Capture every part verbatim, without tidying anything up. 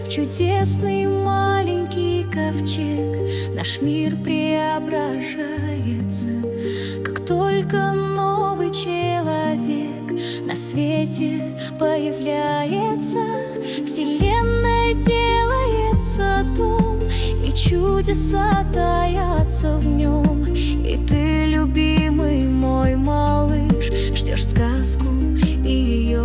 чудесный маленький ковчег наш мир преображается, как только новый человек на свете появляется. Вселенная делается дом, и чудеса таятся в нем. И ты, любимый мой малыш, ждешь сказку и ее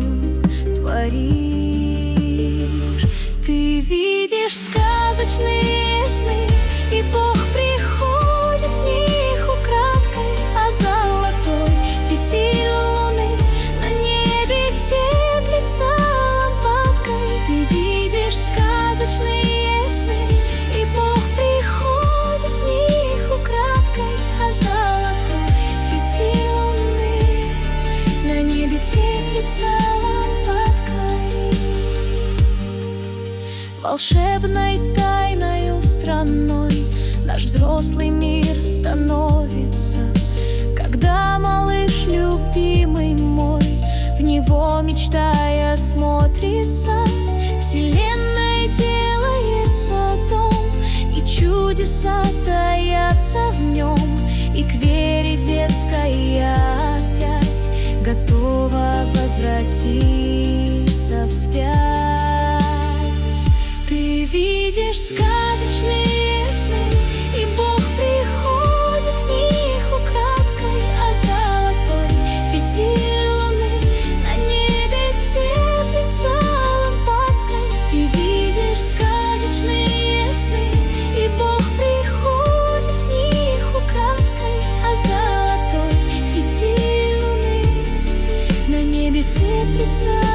творишь. Ты видишь сказочные сны, и Бог приходит в них украдкой, а золотой фитиль луны на небе теплится лампадкой. Ты видишь сказочные сны, и Бог приходит в них украдкой, а золотой фитиль луны на небе теплится лампадкой. Волшебной тайною страной наш взрослый мир становится, когда малыш, любимый мой, в него мечтая смотрится. Вселенной делается дом, и чудеса таятся в нем. И к вере детской я опять готова возвратиться вспять. Ты видишь сказочные сны, и Бог приходит в них украдкой, а золотой фитиль луны на небе теплится лампадкой. Ты видишь сказочные сны, и Бог приходит в них украдкой, а золотой фитиль луны на небе теплится